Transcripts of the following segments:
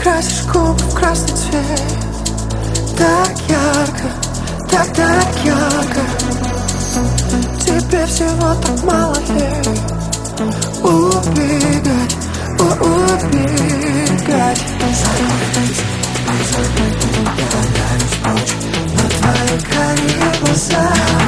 красишь губы в красный цвет. Так ярко, так ярко. Тебе всего так мало лет. Убегать, убегать. Но твои карие глаза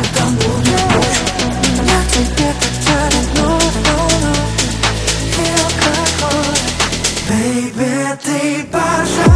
меня к тебе так тянет новой волной. И алкоголь. Baby, ты пожалуйста.